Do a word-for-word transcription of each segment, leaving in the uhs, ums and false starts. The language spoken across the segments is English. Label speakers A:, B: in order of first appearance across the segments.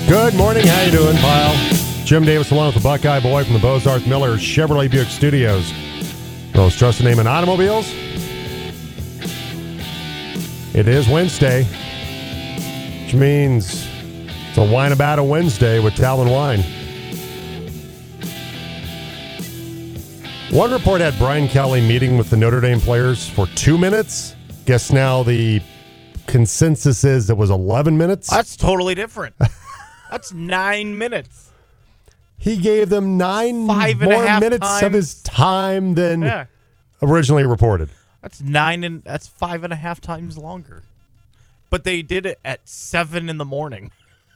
A: Good morning. How you doing, pal? Jim Davis along with the Buckeye Boy from the Bozarth Miller Chevrolet Buick Studios. Most trusted name in automobiles. It is Wednesday, which means it's a wine about a Wednesday with Talon Wine. One report had Brian Kelly meeting with the Notre Dame players for two minutes. Guess now the consensus is it was eleven minutes.
B: That's totally different. That's nine minutes.
A: He gave them nine
B: Five and a
A: more
B: half
A: minutes
B: times.
A: of his time than
B: Yeah.
A: originally reported.
B: That's nine and that's five and a half times longer. But they did it at seven in the morning.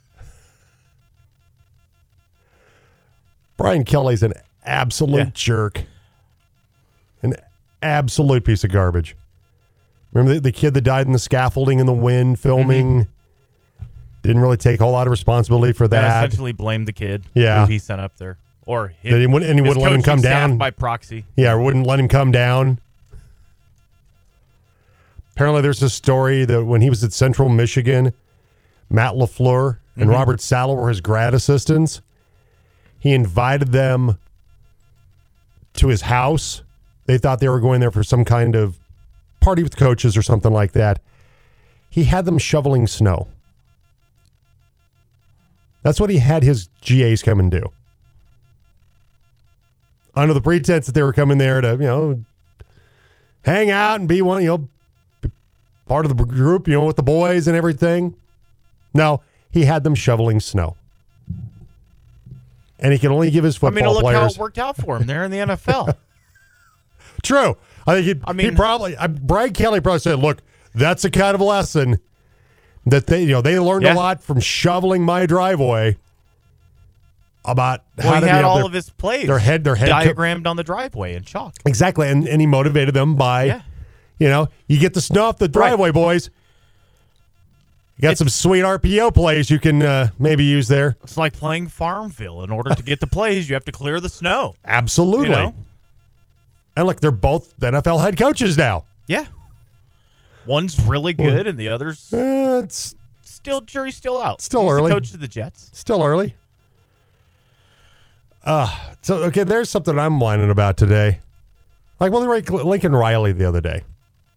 A: Brian Kelly's an absolute
B: Yeah.
A: jerk. An absolute piece of garbage. Remember the, the kid that died in the scaffolding in the wind filming? Mm-hmm. Didn't really take a whole lot of responsibility for that.
B: Yeah, essentially blamed the kid
A: Yeah.
B: who he sent up there. Or his,
A: That he wouldn't- and he
B: his
A: wouldn't let him
B: coaching
A: come
B: staff
A: down.
B: by proxy.
A: Yeah, wouldn't let him come down. Apparently there's a story that when he was at Central Michigan, Matt LaFleur and
B: Mm-hmm.
A: Robert Saleh were his grad assistants. He invited them to his house. They thought they were going there for some kind of party with coaches or something like that. He had them shoveling snow. That's what he had his G As come and do. Under the pretense that they were coming there to, you know, hang out and be one, you know, be part of the group, you know, with the boys and everything. No, he had them shoveling snow. And he can only give his
B: I mean,
A: football
B: look how
A: players.
B: it worked out for him there in the N F L.
A: True. I think he,
B: I mean-
A: he probably, I, Brian Kelly probably said, look, that's the kind of lesson that they, you know, they learned
B: Yeah.
A: a lot from shoveling my driveway about how
B: Well,
A: to
B: he
A: be
B: had
A: up
B: all
A: there.
B: of his plays
A: Their head, their head co-
B: diagrammed on the driveway in chalk.
A: Exactly. And, and he motivated them by,
B: Yeah.
A: you know, you get the snow off the driveway, boys. You got
B: It's-
A: some sweet R P O plays you can uh, maybe use there.
B: It's like playing Farmville. In order to get the plays, you have to clear the snow.
A: Absolutely.
B: You know?
A: And look, they're both N F L head coaches now.
B: Yeah. One's really good, and the other's
A: Uh, it's
B: still jury's still out.
A: Still
B: He's
A: early.
B: The coach of the Jets.
A: still early. Uh, so, okay, there's something I'm whining about today. Like, well, like Lincoln Riley the other day.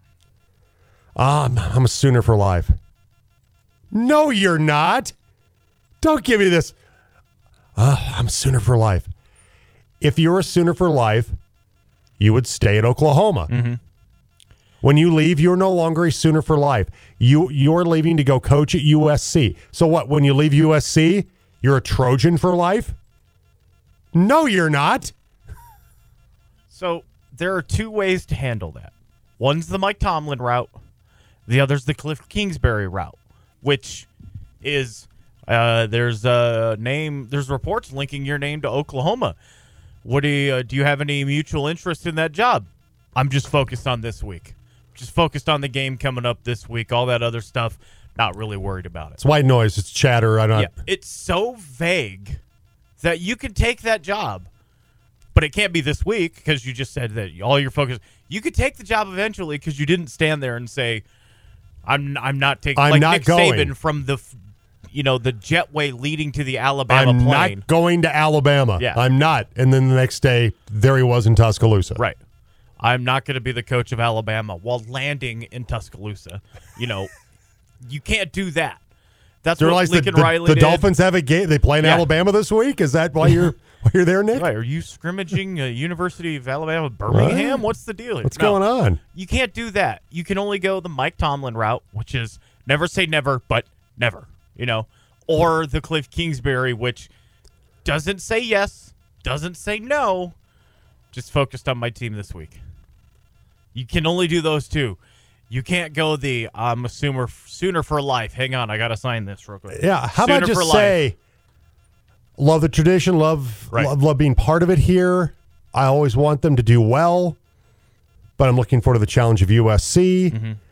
A: Um, I'm a Sooner for life. No, you're not. Don't give me this. Uh, I'm a Sooner for life. If you're a Sooner for life, you would stay at Oklahoma.
B: Mm-hmm.
A: When you leave, you're no longer a Sooner for life. You, you're leaving to go coach at U S C. So what, when you leave U S C, you're a Trojan for life? No, you're not.
B: So there are two ways to handle that. One's the Mike Tomlin route. The other's the Cliff Kingsbury route, which is uh, there's a name. There's reports linking your name to Oklahoma. What do you, uh, do you have any mutual interest in that job? I'm just focused on this week. Just focused on the game coming up this week. All that other stuff, not really worried about it.
A: It's white noise. It's chatter. I don't.
B: Yeah, it's so vague that you can take that job, but it can't be this week because you just said that all your focus. You could take the job eventually because you didn't stand there and say, "I'm I'm not taking."
A: I'm
B: like
A: not
B: Nick
A: going.
B: Saban from the, you know, the jetway leading to the Alabama
A: I'm
B: plane.
A: not going to Alabama.
B: Yeah.
A: I'm not. And then the next day, there he was in Tuscaloosa.
B: Right. I'm not going to be the coach of Alabama while landing in Tuscaloosa. You know, you can't do that. That's
A: Do you
B: what
A: realize
B: Lincoln
A: the, the,
B: Riley
A: the
B: did.
A: Dolphins have a game? They play in
B: Yeah.
A: Alabama this week. Is that why you're why you're there, Nick?
B: Right. Are you scrimmaging uh, University of Alabama Birmingham?
A: What?
B: What's the deal here?
A: What's
B: No.
A: going on?
B: You can't do that. You can only go the Mike Tomlin route, which is never say never, but never, you know, or the Cliff Kingsbury, which doesn't say yes, doesn't say no, just focused on my team this week. You can only do those two. You can't go the I'm a Sooner, Sooner for life. Hang on, I got to sign this real quick.
A: Yeah. How
B: Sooner
A: about just
B: for
A: say,
B: life.
A: love the tradition, love,
B: Right.
A: love love being part of it here. I always want them to do well, but I'm looking forward to the challenge of U S C.
B: Mm-hmm.
A: And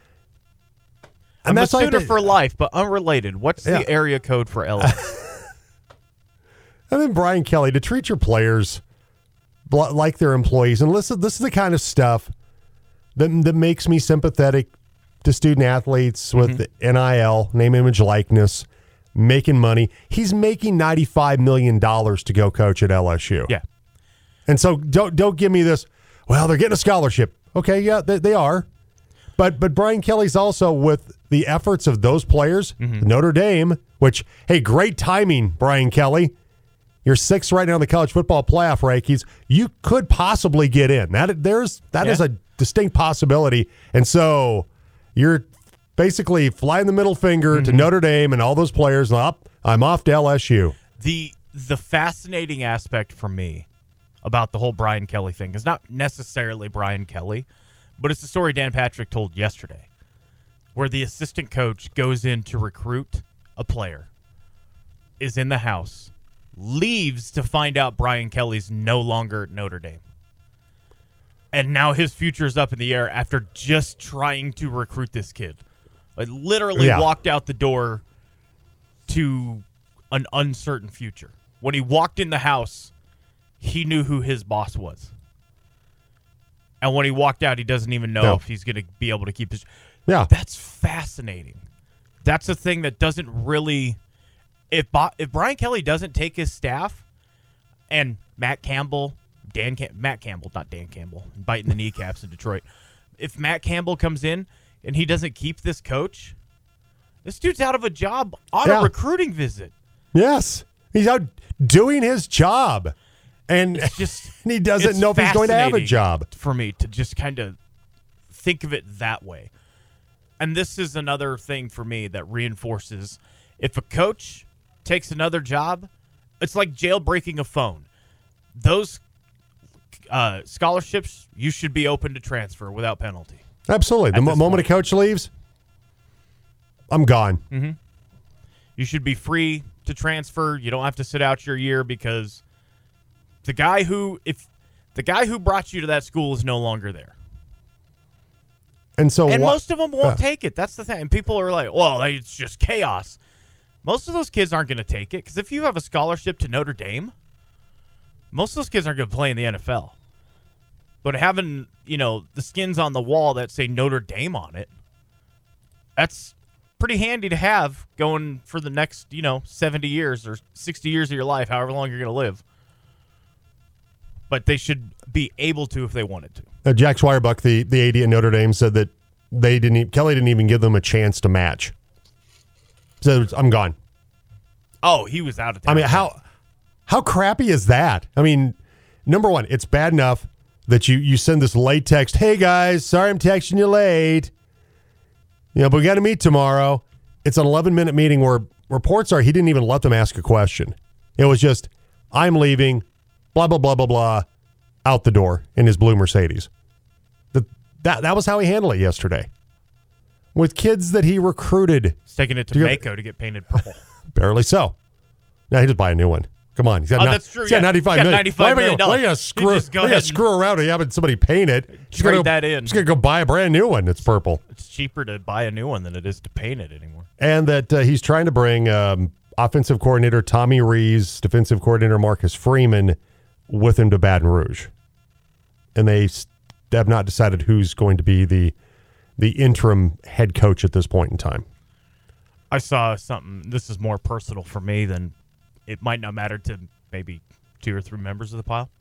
B: I'm
A: that's
B: a
A: like
B: Sooner
A: the-
B: for life, but unrelated. What's
A: Yeah.
B: the area code for L A?
A: And then Brian Kelly, to treat your players bl- like they're employees. And listen, this is the kind of stuff that, that makes me sympathetic to student athletes with
B: Mm-hmm.
A: N I L, name, image, likeness. making money. He's making ninety-five million dollars to go coach at L S U.
B: Yeah.
A: And so don't don't give me this, well, they're getting a scholarship. Okay, yeah, they, they are. But but Brian Kelly's also, with the efforts of those players, mm-hmm. Notre Dame, which, hey, great timing, Brian Kelly. You're sixth right now in the college football playoff rankings. You could possibly get in. That there's that yeah. is a distinct possibility. And so you're basically flying the middle finger mm-hmm. to Notre Dame and all those players. Up, I'm off to L S U.
B: The the fascinating aspect for me about the whole Brian Kelly thing is not necessarily Brian Kelly, but it's the story Dan Patrick told yesterday, where the assistant coach goes in to recruit a player, is in the house, leaves to find out Brian Kelly's no longer at Notre Dame. And now his future is up in the air after just trying to recruit this kid. Like, literally yeah. walked out the door to an uncertain future. When he walked in the house, he knew who his boss was. And when he walked out, he doesn't even know no. if he's going to be able to keep his...
A: Yeah.
B: That's fascinating. That's a thing that doesn't really... If Bo- if Brian Kelly doesn't take his staff, and Matt Campbell, Dan Cam- Matt Campbell, not Dan Campbell, biting the kneecaps in Detroit. If Matt Campbell comes in and he doesn't keep this coach, this dude's out of a job on
A: yeah.
B: a recruiting visit.
A: Yes. He's out doing his job. And
B: it's just,
A: he doesn't know if he's going to have a job.
B: For me to just kind of think of it that way. And this is another thing for me that reinforces, if a coach takes another job, it's like jailbreaking a phone. Those uh, scholarships, you should be open to transfer without penalty.
A: Absolutely. The mo- moment point. a coach leaves, I'm gone.
B: Mm-hmm. You should be free to transfer. You don't have to sit out your year, because the guy who if the guy who brought you to that school is no longer there.
A: And so
B: and
A: wh-
B: most of them won't
A: uh,
B: take it. That's the thing. And people are like, well, it's just chaos. Most of those kids aren't going to take it, because if you have a scholarship to Notre Dame, most of those kids aren't going to play in the N F L. But having, you know, the skins on the wall that say Notre Dame on it, that's pretty handy to have going for the next, you know, seventy years or sixty years of your life, however long you're going to live. But they should be able to if they wanted to.
A: Uh, Jack Swierbuck, the, the A D at Notre Dame, said that they didn't. E- Kelly didn't even give them a chance to match. So I'm gone.
B: Oh, he was out of town.
A: I mean, how how crappy is that? I mean, number one, it's bad enough that you you send this late text. Hey guys, sorry I'm texting you late. You know, but we got to meet tomorrow. It's an eleven minute meeting where reports are he didn't even let them ask a question. It was just, I'm leaving. Blah, blah, blah, blah, blah, out the door in his blue Mercedes. The, that that was how he handled it yesterday. With kids that he recruited.
B: He's taking it to, to Mako to get painted purple.
A: Barely so. Now he just buy a new one. Come on. He's got,
B: oh,
A: not,
B: that's true.
A: He's got
B: yeah.
A: ninety-five
B: got
A: million.
B: ninety-five million dollars.
A: Why are you going to screw,
B: go
A: ahead screw around and having somebody paint it? Just
B: Trade
A: go,
B: that in.
A: Just going to go buy a brand new one that's purple.
B: It's cheaper to buy a new one than it is to paint it anymore.
A: And that uh, he's trying to bring um, offensive coordinator Tommy Rees, defensive coordinator Marcus Freeman with him to Baton Rouge. And they have not decided who's going to be the the interim head coach at this point in time.
B: I saw something. This is more personal for me than it might not matter to maybe two or three members of the pile.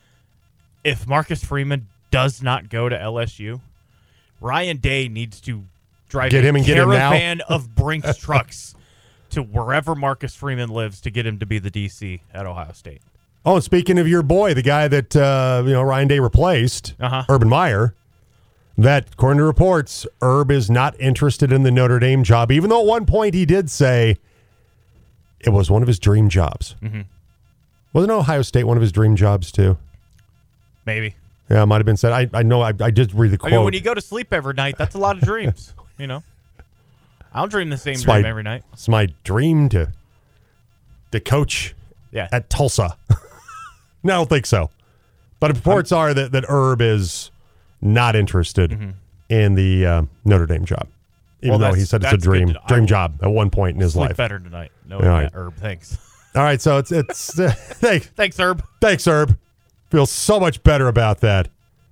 B: If Marcus Freeman does not go to L S U, Ryan Day needs to drive
A: get
B: a
A: him and get
B: caravan
A: him now.
B: of Brinks trucks to wherever Marcus Freeman lives to get him to be the D C at Ohio State.
A: Oh, and speaking of your boy, the guy that uh, you know Ryan Day replaced,
B: uh-huh.
A: Urban Meyer, that according to reports, Herb is not interested in the Notre Dame job, even though at one point he did say it was one of his dream jobs.
B: Mm-hmm.
A: Wasn't Ohio State one of his dream jobs too?
B: Maybe.
A: Yeah, it might have been said. I, I know. I, I did read the quote.
B: I mean, when you go to sleep every night, that's a lot of dreams. You know, I don't dream the same
A: it's
B: dream
A: my,
B: every night.
A: It's my dream to to coach
B: yeah.
A: at Tulsa. No, I don't think so. But reports I'm, are that, that Herb is not interested mm-hmm. in the uh, Notre Dame job. Even
B: well,
A: though he said it's a dream
B: to,
A: dream job at one point in his
B: sleep
A: life.
B: Better tonight. No,
A: right.
B: Herb. Thanks.
A: All right, so it's it's uh, thanks,
B: thanks, Herb.
A: Thanks, Herb. Feel so much better about that.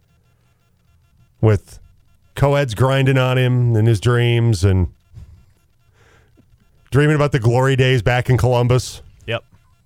A: With co-eds grinding on him in his dreams and dreaming about the glory days back in Columbus.
B: Yep.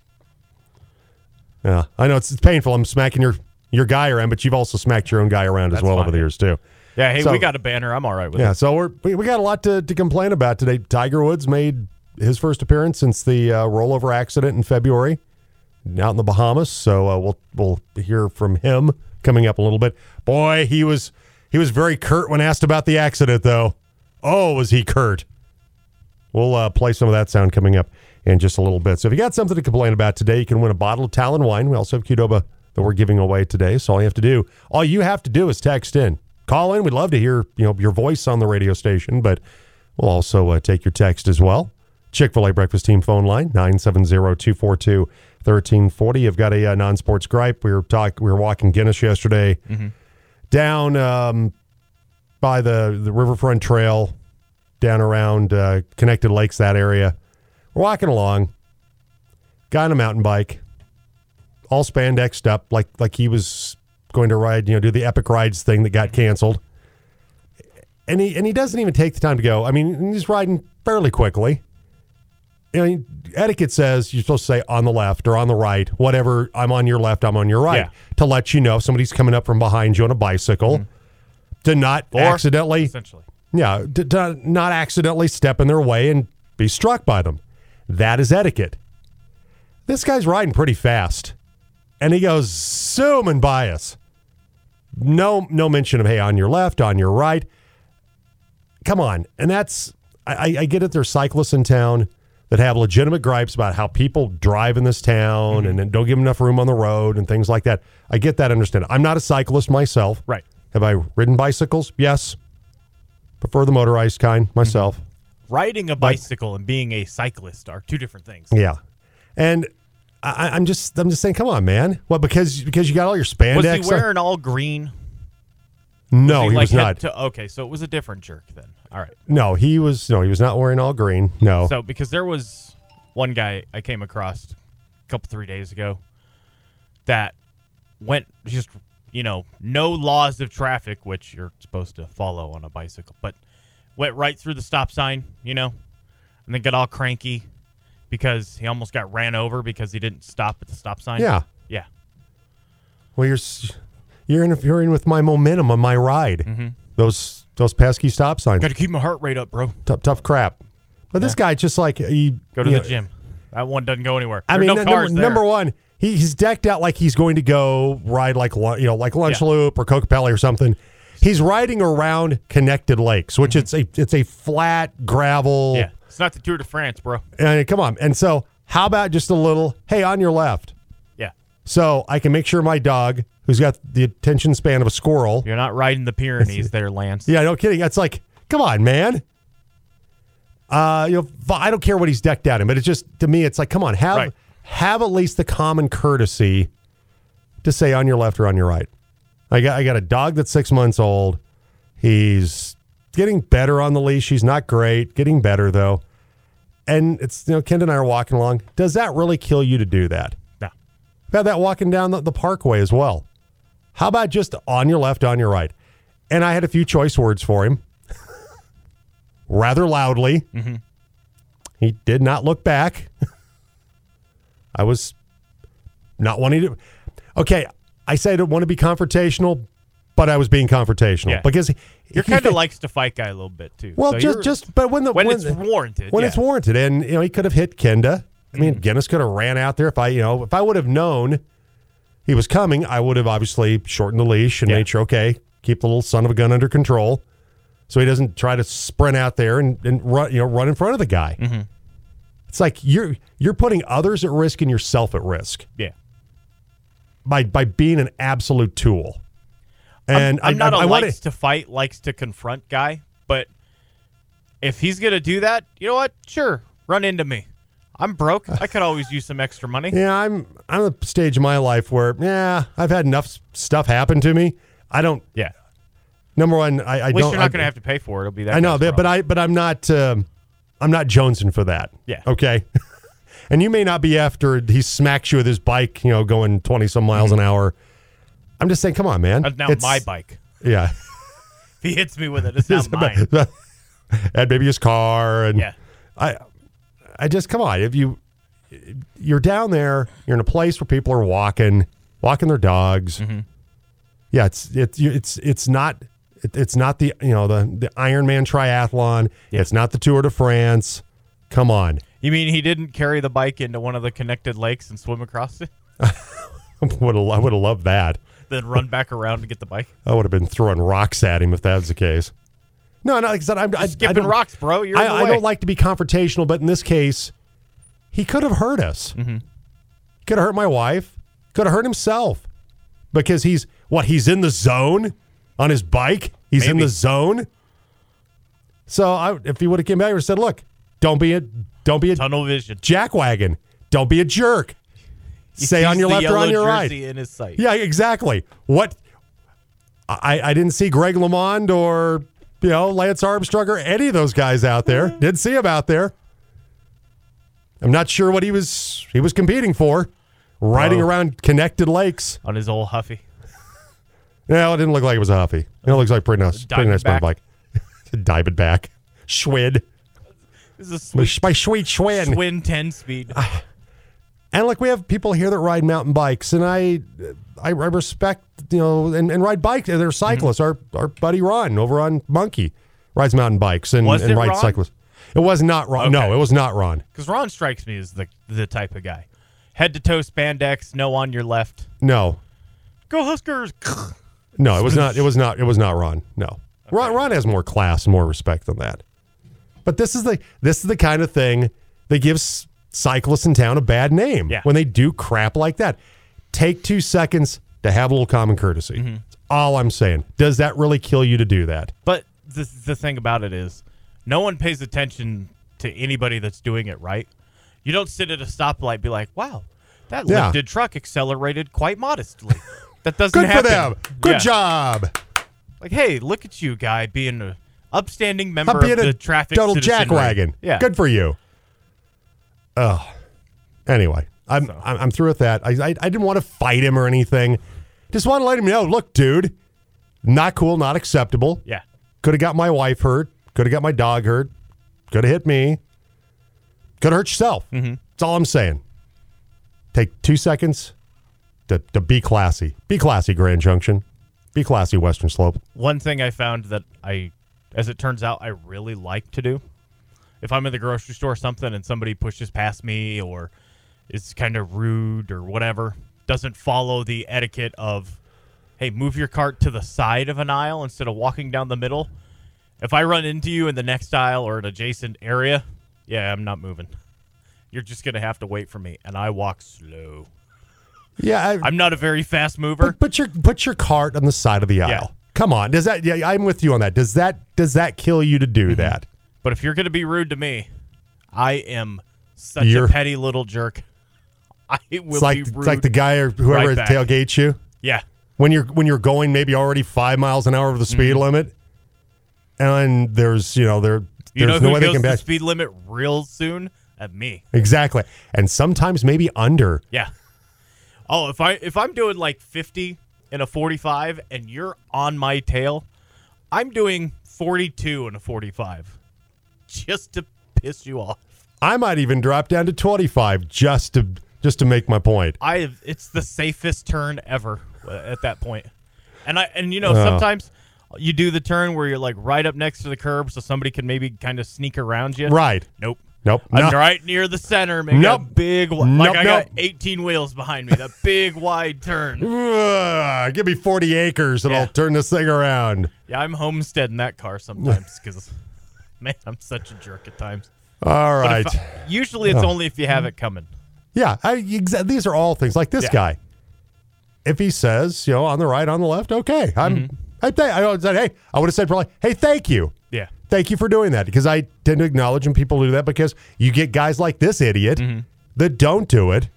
A: Yeah, I know it's, it's painful. I'm smacking your, your guy around, but you've also smacked your own guy around as
B: That's
A: well
B: fine.
A: over the years, too.
B: Yeah, hey,
A: So-
B: we got a banner. I'm all right with
A: Yeah,
B: it.
A: so we're, we we got a lot to, to complain about today. Tiger Woods made his first appearance since the uh, rollover accident in February out in the Bahamas. So uh, we'll we'll hear from him coming up a little bit. Boy, he was he was very curt when asked about the accident, though. Oh, was he curt? We'll uh, play some of that sound coming up in just a little bit. So if you got something to complain about today, you can win a bottle of Talon wine. We also have Qdoba that we're giving away today. So all you have to do, all you have to do is text in. Call in. We'd love to hear you know your voice on the radio station, but we'll also uh, take your text as well. Chick-fil-A Breakfast Team phone line, nine seven zero, two four two, one three four zero. You've got a uh, non-sports gripe. We were talk, we were walking Guinness yesterday
B: Mm-hmm.
A: down um, by the, the Riverfront Trail, down around uh, Connected Lakes, that area. We're walking along. Guy on a mountain bike, all spandexed up, like like he was going to ride, you know, do the Epic Rides thing that got canceled. And he and he doesn't even take the time to go. I mean, he's riding fairly quickly. You know, etiquette says you're supposed to say on the left or on the right, whatever. I'm on your left, I'm on your right,
B: Yeah.
A: to let you know if somebody's coming up from behind you on a bicycle, to not
B: Or,
A: accidentally,
B: essentially.
A: yeah, to, to not accidentally step in their way and be struck by them. That is etiquette. This guy's riding pretty fast, and he goes zooming by us. No, no mention of hey, on your left, on your right. Come on, and that's I, I get it. There's cyclists in town that have legitimate gripes about how people drive in this town
B: Mm-hmm.
A: and, and don't give them enough room on the road and things like that. I get that, understand. I'm not a cyclist myself.
B: Right.
A: Have I ridden bicycles? Yes. Prefer the motorized kind myself.
B: Riding a bicycle and being a cyclist are two different things.
A: Yeah, and I, I'm just I'm just saying, come on, man. What because because you got all your spandex?
B: Was he wearing all green?
A: No,
B: Was
A: he,
B: like
A: was
B: head
A: not.
B: To, okay, so it was a different jerk then. All right.
A: No, he was no, he was not wearing all green. No.
B: So because there was one guy I came across a couple three days ago that went just you know no laws of traffic, which you're supposed to follow on a bicycle, but went right through the stop sign, you know, and then got all cranky because he almost got ran over because he didn't stop at the stop sign.
A: Yeah.
B: Yeah.
A: Well, you're s- you're interfering with my momentum on my ride.
B: Mm-hmm.
A: Those those pesky stop signs.
B: Got to keep my heart rate up, bro.
A: Tough, tough crap. But this guy just like he
B: Go to
A: you
B: the
A: know,
B: gym. That one doesn't go anywhere.
A: I
B: There's
A: mean,
B: no
A: n-
B: cars
A: number,
B: there.
A: number one, he, he's decked out like he's going to go ride like lu- you know like Lunch
B: Yeah.
A: Loop or Cocopelli or something. He's riding around Connected Lakes, which it's a it's a flat gravel.
B: Yeah, it's not the Tour de France, bro.
A: And come on. And so, how about just a little? Hey, on your left,
B: Yeah,
A: so I can make sure my dog, who's got the attention span of a squirrel.
B: you're not riding the Pyrenees there, Lance.
A: Yeah, no kidding. It's like, come on, man. Uh, you know, I don't care what he's decked out in, but it's just to me, it's like, come on, have
B: Right.
A: have at least the common courtesy to say on your left or on your right. I got I got a dog that's six months old. He's getting better on the leash. He's not great, getting better though. And it's you know, Ken and I are walking along. Does that really kill you to do that?
B: No.
A: I've had that walking down the, the parkway as well. How about just on your left, on your right? And I had a few choice words for him. Rather loudly.
B: Mm-hmm.
A: He did not look back. I was not wanting to. Okay, I say I don't want to be confrontational, but I was being confrontational
B: Yeah.
A: because
B: You're kind of likes to fight guy a little bit too.
A: well,
B: So
A: just
B: you're-
A: just but when the
B: when,
A: when
B: it's
A: the-
B: warranted.
A: when
B: yeah.
A: it's warranted, and you know he could have hit Kenda. I mean, Guinness could have ran out there if I you know if I would have known he was coming, I would have obviously shortened the leash and
B: Yeah.
A: made sure okay, keep the little son of a gun under control, so he doesn't try to sprint out there and, and run you know run in front of the guy.
B: Mm-hmm.
A: It's like you're you're putting others at risk and yourself at risk
B: Yeah.
A: by by being an absolute tool. And
B: I'm, I'm
A: I,
B: not
A: I,
B: a
A: I want
B: likes to fight, likes to confront guy, but if he's gonna do that, you know what? Sure, run into me. I'm broke. I could always use some extra money.
A: Yeah, I'm I'm at the stage of my life where yeah, I've had enough s- stuff happen to me. I don't.
B: Yeah.
A: Number one, I, I
B: At least
A: don't.
B: you're not
A: I,
B: going to have to pay for it. It'll be that.
A: I know,
B: guy's
A: but, but
B: problem.
A: I but I'm not um, I'm not jonesing for that.
B: Yeah.
A: Okay. And you may not be after he smacks you with his bike, you know, going twenty some miles
B: Mm-hmm.
A: an hour. I'm just saying, come on, man.
B: That's now
A: It's-
B: my bike.
A: Yeah.
B: If he hits me with it, it's not mine.
A: And maybe his car and
B: Yeah.
A: I I just come on. If you you're down there, you're in a place where people are walking, walking their dogs.
B: Mm-hmm.
A: Yeah, it's it's it's it's not it, it's not the you know the the Ironman triathlon.
B: Yeah.
A: It's not the Tour de France. Come on.
B: You mean he didn't carry the bike into one of the connected lakes and swim across it,
A: would have I would have loved that.
B: then run back around to get the bike?
A: I would have been throwing rocks at him if that was the case. No, no, like I said, I'm I, I
B: Skipping
A: don't,
B: rocks, bro. You're in the
A: I, I
B: way.
A: don't like to be confrontational, but in this case, he could have hurt us.
B: Mm-hmm.
A: Could have hurt my wife. Could have hurt himself because he's what? He's in the zone on his bike. He's in
B: Maybe.
A: the zone. So I, if he would have came back and said, "Look, don't be a don't be a
B: Tunnel vision.
A: jackwagon. Don't be a jerk. Say on
B: Sees
A: your
B: the
A: left or on
B: yellow
A: your right."
B: jersey in his sight.
A: Yeah, exactly. What? I, I didn't see Greg LeMond or, you know, Lance Armstrong or any of those guys out there. Didn't see him out there. I'm not sure what he was he was competing for. Riding
B: Oh.
A: around connected lakes.
B: On his old Huffy.
A: No, it didn't look like it was a Huffy. It looks like pretty nice, pretty nice mountain bike. Diamondback. Schwid.
B: This is a sweet
A: My sweet Schwinn.
B: Schwinn ten speed.
A: And like we have people here that ride mountain bikes, and I, I, I respect you know and, and ride bikes. They're cyclists.
B: Mm-hmm.
A: Our our buddy Ron over on Monkey rides mountain bikes and,
B: Was
A: and
B: it
A: rides
B: Ron?
A: cyclists. It was not Ron.
B: Okay.
A: No, it was not Ron.
B: Because Ron strikes me as the the type of guy. Head to toe spandex, no on your left.
A: No,
B: Go Huskers.
A: no, it was not. It was not. It was not Ron. No, Ron, Ron has more class, and more respect than that. But this is the this is the kind of thing that gives cyclists in town a bad name
B: Yeah.
A: when they do crap like that. Take two seconds to have a little common courtesy.
B: Mm-hmm.
A: That's all I'm saying. Does that really kill you to do that?
B: But the the thing about it is, no one pays attention to anybody that's doing it right. You don't sit at a stoplight and be like, wow, that
A: Yeah.
B: lifted truck accelerated quite modestly. That doesn't
A: Good
B: happen.
A: for them. Good
B: Yeah.
A: job.
B: Like, hey, look at you, guy, being an upstanding member
A: I'm being
B: of the
A: a
B: traffic
A: total
B: citizenry.
A: jackwagon.
B: Yeah.
A: Good for you. Oh. Anyway, I'm
B: So.
A: I'm, I'm through with that. I, I I didn't want to fight him or anything. Just want to let him know. Look, dude, not cool, not acceptable.
B: Yeah.
A: Could have got my wife hurt. Could have got my dog hurt. Could have hit me. Could have hurt yourself. Mm-hmm. That's all I'm saying. Take two seconds to, to be classy. Be classy, Grand Junction. Be classy, Western Slope.
B: One thing I found that I, as it turns out, I really like to do. If I'm in the grocery store or something and somebody pushes past me or is kind of rude or whatever, doesn't follow the etiquette of, hey, move your cart to the side of an aisle instead of walking down the middle. If I run into you in the next aisle or an adjacent area, yeah, I'm not moving. You're just going to have to wait for me. And I walk slow.
A: Yeah, I,
B: I'm not a very fast mover.
A: Put, put your put your cart on the side of the aisle.
B: Yeah.
A: Come on, does that? Yeah, I'm with you on that. Does that does that kill you to do that?
B: But if you're going to be rude to me, I am such
A: You're-
B: a petty little jerk. I will
A: It's like
B: be rude.
A: it's like the guy or whoever
B: right back.
A: tailgates you
B: yeah.
A: when you're when you're going maybe already five miles an hour over the speed
B: Mm-hmm.
A: limit, and there's you know there
B: You
A: there's
B: know
A: no
B: who
A: way they
B: goes
A: can
B: the
A: back
B: speed limit real soon? At me.
A: exactly, and sometimes maybe under.
B: Yeah. Oh, if I if I'm doing like fifty in a forty-five and you're on my tail, I'm doing forty-two in a forty-five just to piss you off.
A: I might even drop down to twenty-five just to just to make my point.
B: I have, it's the safest turn ever at that point. And I and you know
A: Oh.
B: sometimes you do the turn where you're like right up next to the curb so somebody can maybe kind of sneak around you.
A: Right?
B: Nope.
A: Nope.
B: I'm
A: No.
B: right near the center, making
A: Nope.
B: a big like
A: Nope,
B: I got
A: nope.
B: eighteen wheels behind me. That big wide turn.
A: Ugh, give me forty acres and
B: Yeah.
A: I'll turn this thing around.
B: Yeah, I'm homesteading that car sometimes because man, I'm such a jerk at times.
A: All
B: But
A: right.
B: if I- usually it's
A: Oh.
B: only if you have it coming.
A: Yeah, I, exa- these are all things like this
B: Yeah.
A: guy. If he says, you know, on the right, on the left, okay. I'm.
B: Mm-hmm.
A: I th- I would have said, hey, I would have said probably, hey, thank you,
B: Yeah.
A: thank you for doing that, because I tend to acknowledge when people do that because you get guys like this idiot
B: Mm-hmm.
A: that don't do it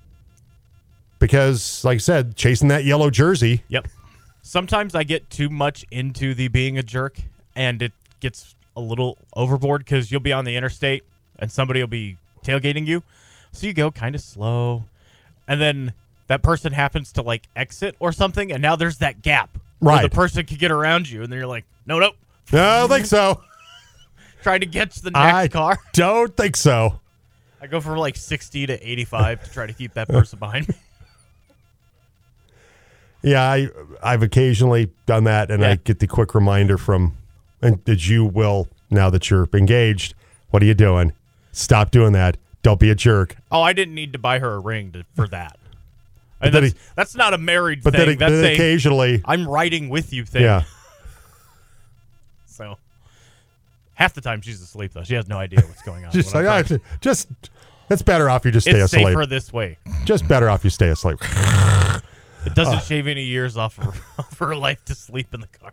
A: because, like I said, chasing that yellow jersey.
B: Yep. Sometimes I get too much into the being a jerk, and it gets a little overboard because you'll be on the interstate and somebody will be tailgating you. So you go kind of slow, and then that person happens to like exit or something, and now there's that gap where
A: Right.
B: the person could get around you, and then you're like, no, no,
A: No, I don't think so.
B: trying to catch the next
A: I
B: car.
A: don't think so.
B: I go from like sixty to eighty-five to try to keep that person behind me.
A: Yeah, I, I've occasionally done that, and yeah. I get the quick reminder from, and that you will, now that you're engaged, what are you doing? Stop doing that. Don't be a jerk.
B: Oh, I didn't need to buy her a ring to, for that. And that's, he, that's not a married
A: but
B: thing.
A: Then,
B: that's
A: then
B: a,
A: occasionally.
B: I'm riding with you thing.
A: Yeah.
B: So, half the time she's asleep, though. She has no idea what's going on.
A: just, like, I, just, it's better off you just stay
B: it's
A: asleep.
B: It's safer this way.
A: Just better off you stay asleep.
B: It doesn't uh, shave any years off her, off her life to sleep in the car.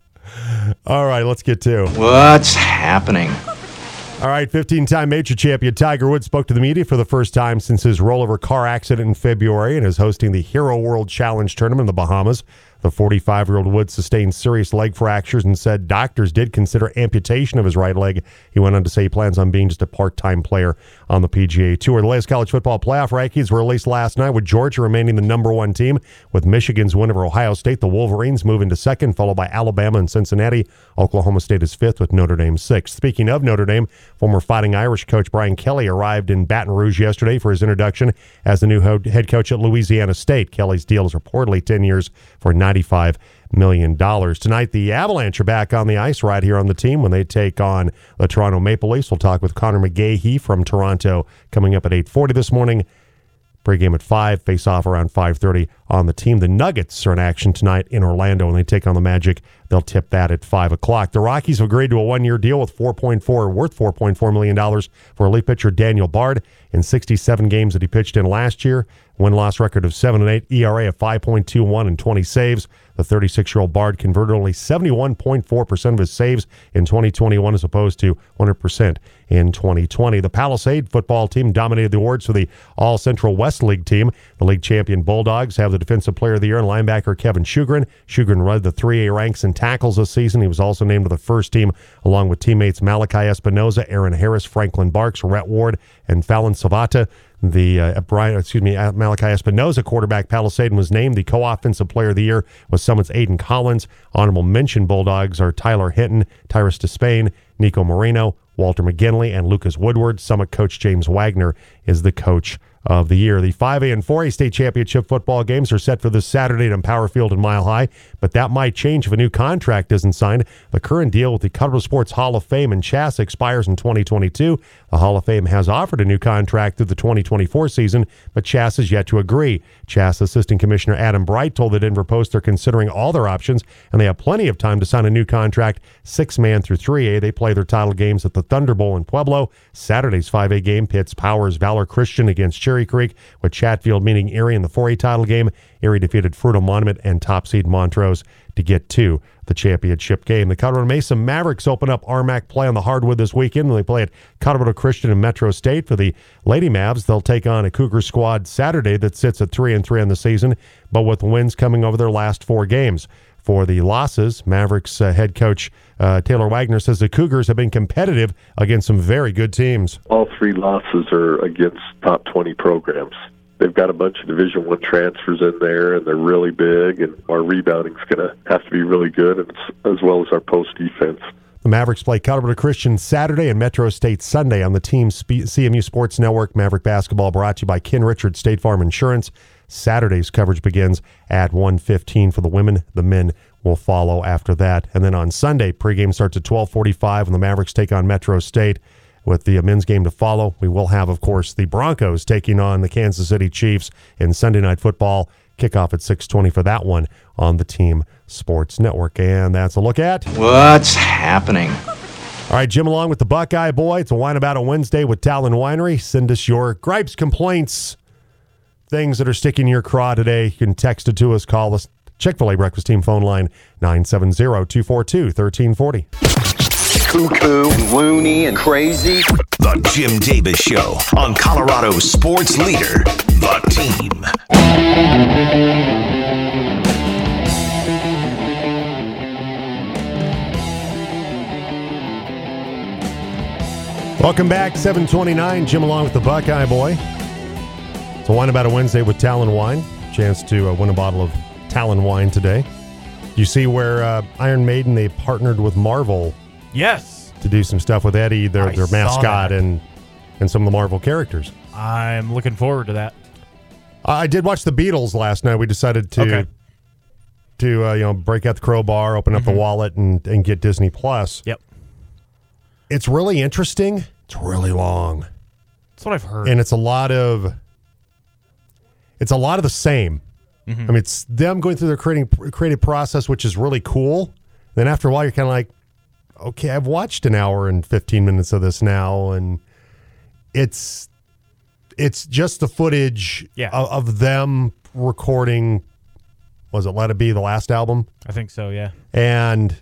A: All right, let's get to
C: what's happening.
A: All right, fifteen-time major champion Tiger Woods spoke to the media for the first time since his rollover car accident in February and is hosting the Hero World Challenge tournament in the Bahamas. The forty-five-year-old Woods sustained serious leg fractures and said doctors did consider amputation of his right leg. He went on to say he plans on being just a part-time player on the P G A Tour. The latest college football playoff rankings were released last night, with Georgia remaining the number one team. With Michigan's win over Ohio State, the Wolverines move into second, followed by Alabama and Cincinnati. Oklahoma State is fifth, with Notre Dame sixth. Speaking of Notre Dame, former Fighting Irish coach Brian Kelly arrived in Baton Rouge yesterday for his introduction as the new head coach at Louisiana State. Kelly's deal is reportedly ten years for ninety-five million dollars. Tonight, the Avalanche are back on the ice right here on the team when they take on the Toronto Maple Leafs. We'll talk with Connor McGahey from Toronto coming up at eight forty this morning. Pre-game at five, face-off around five thirty on the team. The Nuggets are in action tonight in Orlando when they take on the Magic. They'll tip that at five o'clock. The Rockies have agreed to a one-year deal with four point four worth four point four million dollars for relief pitcher Daniel Bard. In sixty-seven games that he pitched in last year, win-loss record of seven and eight, E R A of five point two one, and twenty saves. The thirty-six-year-old Bard converted only seventy-one point four percent of his saves in twenty twenty-one as opposed to one hundred percent in twenty twenty. The Palisade football team dominated the awards for the All-Central West League team. The league champion Bulldogs have the Defensive Player of the Year and linebacker Kevin Shugren. Shugren led the three A ranks in tackles this season. He was also named to the first team along with teammates Malachi Espinoza, Aaron Harris, Franklin Barks, Rhett Ward, and Fallon Savata. The uh, Brian, excuse me, Malachi Espinoza, quarterback Palisade, was named the co-offensive player of the year with Summit's Aiden Collins. Honorable mention Bulldogs are Tyler Hinton, Tyrus Despain, Nico Moreno, Walter McGinley, and Lucas Woodward. Summit coach James Wagner is the coach of the year. The five A and four A state championship football games are set for this Saturday at Empower Field and Mile High, but that might change if a new contract isn't signed. The current deal with the Colorado Sports Hall of Fame and C H A S expires in twenty twenty-two. The Hall of Fame has offered a new contract through the twenty twenty-four season, but C H A S has yet to agree. C H A S Assistant Commissioner Adam Bright told the Denver Post they're considering all their options, and they have plenty of time to sign a new contract. Six-man through three A, they play their title games at the Thunder Bowl in Pueblo. Saturday's five A game pits Powers Valor Christian against Cherry Creek, with Chatfield meeting Erie in the four A title game. Erie defeated Fruita Monument and top seed Montrose to get to the championship game. The Colorado Mesa Mavericks open up R M A C play on the hardwood this weekend when they play at Colorado Christian and Metro State. For the Lady Mavs, they'll take on a Cougar squad Saturday that sits at three and three on the season, but with wins coming over their last four games. For the losses, Mavericks uh, head coach uh, Taylor Wagner says the Cougars have been competitive against some very good teams.
D: All three losses are against top twenty programs. They've got a bunch of Division One transfers in there, and they're really big, and our rebounding's going to have to be really good, and, as well as our post defense.
A: The Mavericks play Colorado Christian Saturday and Metro State Sunday on the Team C M U Sports Network. Maverick basketball brought to you by Ken Richards State Farm Insurance. Saturday's coverage begins at one fifteen for the women. The men will follow after that. And then on Sunday, pregame starts at twelve forty-five when the Mavericks take on Metro State. With the men's game to follow, we will have, of course, the Broncos taking on the Kansas City Chiefs in Sunday Night Football. Kickoff at six twenty for that one on the Team Sports Network. And that's a look at
C: what's happening.
A: All right, Jim, along with the Buckeye Boy, it's a Wine About a Wednesday with Talon Winery. Send us your gripes, complaints, things that are sticking in your craw today. You can text it to us, call us. Chick-fil-A Breakfast Team phone line, nine seven zero, two four two, one three four zero.
E: Cuckoo and loony and crazy.
F: The Jim Davis Show on Colorado's sports leader, The Team.
A: Welcome back, seven twenty-nine. Jim along with the Buckeye Boy. It's a Wine About a Wednesday with Talon Wine. Chance to uh, win a bottle of Talon Wine today. You see where uh, Iron Maiden, they partnered with Marvel.
B: Yes.
A: To do some stuff with Eddie, their, their mascot, and and some of the Marvel characters.
B: I'm looking forward to that.
A: I did watch the Beatles last night. We decided to
B: Okay.
A: to uh, you know break out the crowbar, open up
B: Mm-hmm.
A: the wallet, and and get Disney Plus.
B: Yep.
A: It's really interesting. It's really long,
B: That's what I've heard.
A: and it's a lot of it's a lot of the same.
B: Mm-hmm.
A: I mean, it's them going through their creating creative process, which is really cool. Then after a while, you're kind of like, okay, I've watched an hour and fifteen minutes of this now, and it's it's just the footage
B: Yeah.
A: of, of them recording. Was it Let It Be, the last album?
B: I think so, yeah.
A: And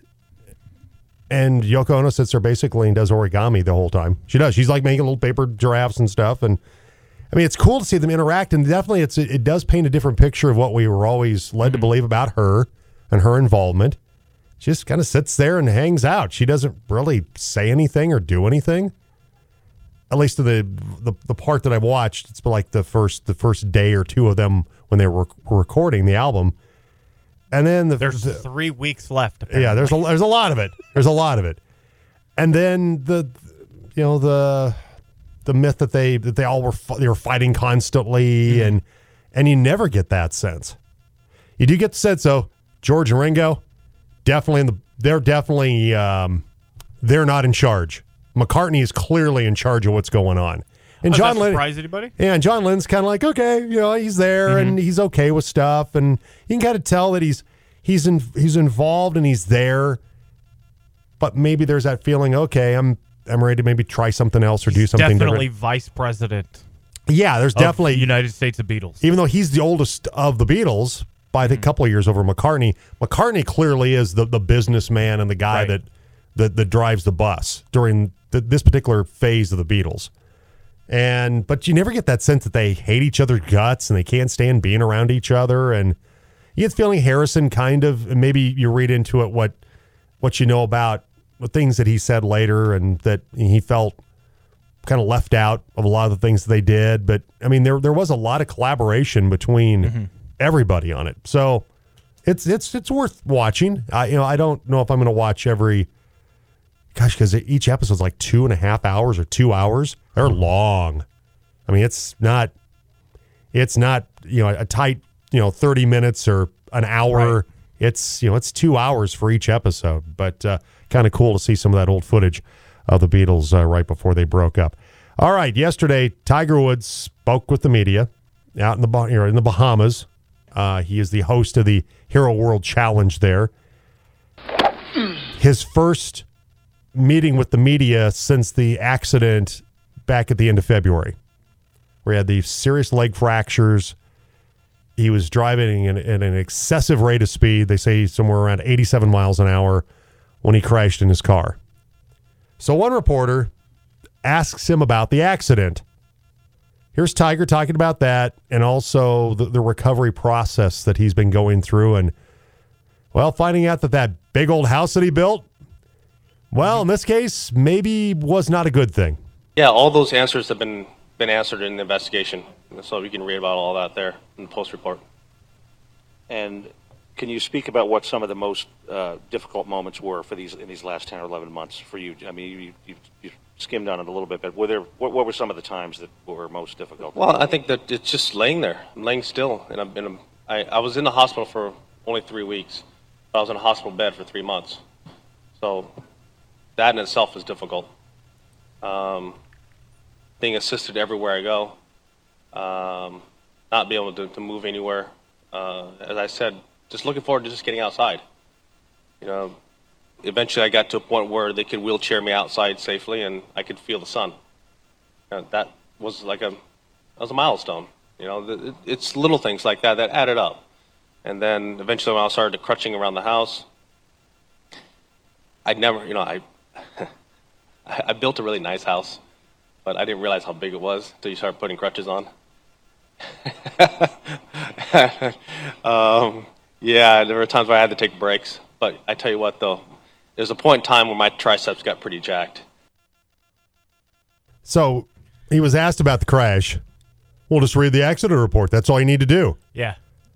A: and Yoko Ono sits there basically and does origami the whole time. She does. She's like making little paper giraffes and stuff. And I mean, it's cool to see them interact. And definitely, it's it does paint a different picture of what we were always led to believe about her and her involvement. She just kind of sits there and hangs out. She doesn't really say anything or do anything. At least to the, the the part that I've watched, it's been like the first the first day or two of them when they were recording the album. And then the,
B: There's
A: the
B: three weeks left. Apparently.
A: yeah, there's a there's a lot of it. There's a lot of it. And then the you know the the myth that they that they all were fi- they were fighting constantly
B: Mm-hmm.
A: and and you never get that sense. You do get the sense though, George and Ringo definitely in the they're definitely um, they're not in charge. McCartney is clearly in charge of what's going on. And
B: Does
A: John
B: that
A: Lennon
B: surprise anybody?
A: yeah, and John Lennon's kind of like, okay, you know, he's there and he's okay with stuff, and you can kind of tell that he's he's in, he's involved and he's there. But maybe there's that feeling, okay, I'm I'm ready to maybe try something else or do something
B: Definitely
A: different.
B: vice president.
A: Yeah, there's
B: of
A: definitely
B: United States of Beatles.
A: even though he's the oldest of the Beatles by the couple of years over McCartney. McCartney clearly is the the businessman and the guy
B: Right.
A: that, that that drives the bus during the, this particular phase of the Beatles. And but you never get that sense that they hate each other's guts and they can't stand being around each other. And you get the feeling Harrison kind of, and maybe you read into it what what you know about the things that he said later, and that he felt kind of left out of a lot of the things that they did. But I mean, there there was a lot of collaboration between
B: Mm-hmm.
A: everybody on it, so it's it's it's worth watching. I you know I don't know if I'm going to watch every. Gosh, because each episode's like two and a half hours or two hours. They're long. I mean, it's not, it's not, you know, a tight, you know, thirty minutes or an hour.
B: Right.
A: It's, you know, it's two hours for each episode. But uh, kind of cool to see some of that old footage of the Beatles uh, right before they broke up. All right, yesterday, Tiger Woods spoke with the media out in the Bah- you know, in the Bahamas. Uh, he is the host of the Hero World Challenge there. His first meeting with the media since the accident back at the end of February, where he had these serious leg fractures. He was driving in, in an excessive rate of speed. They say somewhere around eighty-seven miles an hour when he crashed in his car. So one reporter asks him about the accident. Here's Tiger talking about that and also the, the recovery process that he's been going through. And, well, finding out that that big old house that he built, well, in this case, maybe was not a good thing.
G: Yeah, all those answers have been, been answered in the investigation. So you can read about all that there in the post report.
H: And can you speak about what some of the most uh, difficult moments were for these in these last ten or eleven months for you? I mean, you, you, you skimmed on it a little bit, but were there what, what were some of the times that were most difficult?
G: Well, I think that it's just laying there, I'm laying still. And I'm, and I'm, I, I was in the hospital for only three weeks. But I was in a hospital bed for three months. So that in itself is difficult. Um, being assisted everywhere I go, um, not being able to, to move anywhere. Uh, as I said, just looking forward to just getting outside. You know, eventually I got to a point where they could wheelchair me outside safely and I could feel the sun. You know, that was like a, that was a milestone. You know, it, it's little things like that that added up. And then eventually when I started crutching around the house, I'd never, you know, I, I built a really nice house, but I didn't realize how big it was until you start putting crutches on. um, yeah, there were times where I had to take breaks, but I tell you what, though, there's a point in time where my triceps got pretty jacked.
A: So he was asked about the crash. We'll just read the accident report. That's all you need to do.
B: Yeah.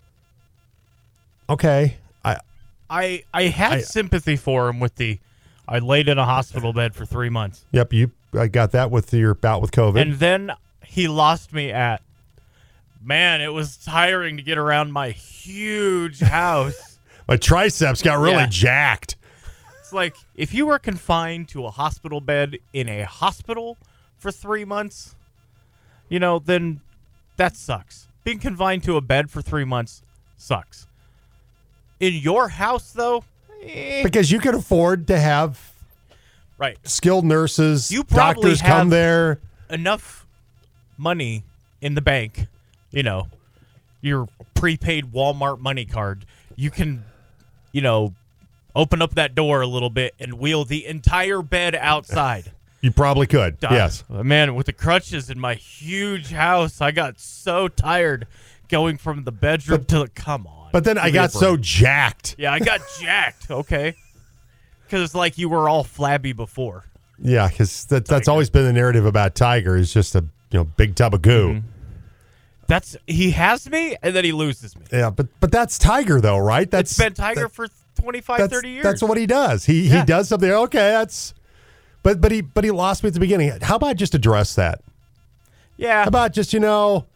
A: Okay. I
B: I I had
A: I-
B: sympathy for him with the I laid in a hospital bed for three months.
A: Yep, you I got that with your bout with COVID.
B: And then he lost me at, man, it was tiring to get around my huge house.
A: My triceps got really
B: Yeah.
A: jacked.
B: It's like if you were confined to a hospital bed in a hospital for three months, you know, then that sucks. Being confined to a bed for three months sucks. In your house, though, eh,
A: Because you can afford to have
B: right,
A: skilled nurses,
B: You probably
A: doctors come
B: have-
A: there.
B: enough money in the bank, you know, your prepaid Walmart money card, you can, you know, open up that door a little bit and wheel the entire bed outside.
A: You probably could.
B: Uh,
A: Yes.
B: Man, with the crutches in my huge house, I got so tired going from the bedroom
A: But-
B: to the, come on.
A: But then
B: Give
A: I
B: me
A: got
B: a
A: so
B: break.
A: jacked.
B: Yeah, I got jacked, okay? Because it's like you were all flabby before.
A: Yeah, because that, that's always been the narrative about Tiger is just a you know big tub of goo.
B: Mm-hmm. That's he has me, and then he loses me.
A: Yeah, but but that's Tiger though, right? That's
B: It's been Tiger
A: that-
B: for twenty-five,
A: that's,
B: thirty years.
A: That's what he does. He
B: Yeah.
A: he does something. Okay, that's. But but he but he lost me at the beginning. How about just address that?
B: Yeah.
A: How about just you know,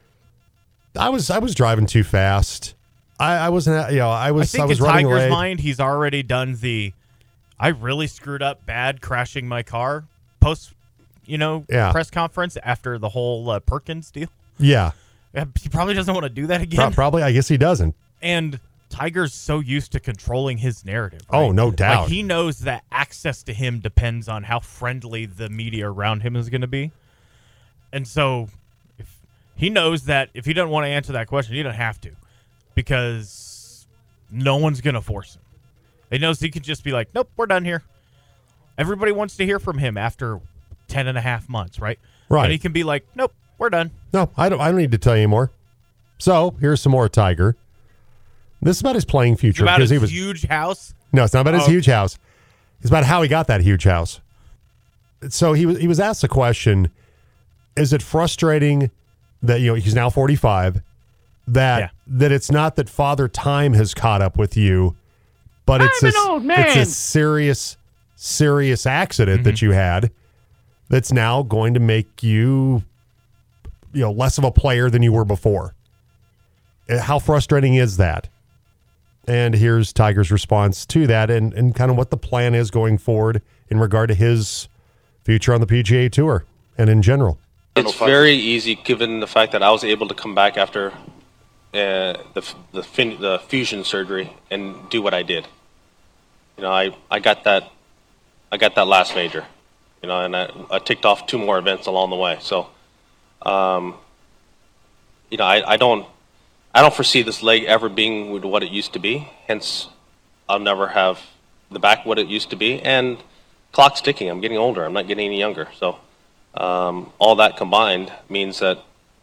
A: I was I was driving too fast. I, I wasn't you know I
B: I
A: was I,
B: think
A: was
B: in
A: running
B: Tiger's
A: late.
B: mind, he's already done the I really screwed up bad crashing my car post, you know,
A: Yeah.
B: press conference after the whole uh, Perkins deal.
A: Yeah,
B: Yeah, He probably doesn't want to do that
A: Pro-
B: again.
A: probably. I guess he doesn't.
B: And Tiger's so used to controlling his narrative.
A: Oh,
B: right?
A: no doubt.
B: Like he knows that access to him depends on how friendly the media around him is going to be. And so if he knows that if he doesn't want to answer that question, he doesn't have to because no one's going to force him. He knows he can just be like, nope, we're done here. Everybody wants to hear from him after ten and a half months, right?
A: Right.
B: And he can be like, nope, we're done.
A: No, I don't. I don't need to tell you anymore. So here's some more Tiger. This is about his playing future
B: About
A: because
B: his
A: he was.
B: huge house.
A: No, it's not about his
B: Oh.
A: huge house. It's about how he got that huge house. So he was he was asked the question: is it frustrating that you know he's now forty-five? That
B: Yeah.
A: that it's not that Father Time has caught up with you, but it's
I: I'm
A: a,
I: an old man.
A: it's a serious serious accident
B: Mm-hmm.
A: that you had that's now going to make you you know less of a player than you were before. Uh, How frustrating is that? And here's Tiger's response to that and, and kind of what the plan is going forward in regard to his future on the P G A Tour and in general.
G: It's very easy given the fact that I was able to come back after uh, the the, fin- the fusion surgery and do what I did. You know, I, I got that I got that last major, you know, and I, I ticked off two more events along the way. So, um, you know, I, I don't I don't foresee this leg ever being with what it used to be. Hence, I'll never have the back what it used to be. And clock's ticking. I'm getting older. I'm not getting any younger. So. Um, all that combined means that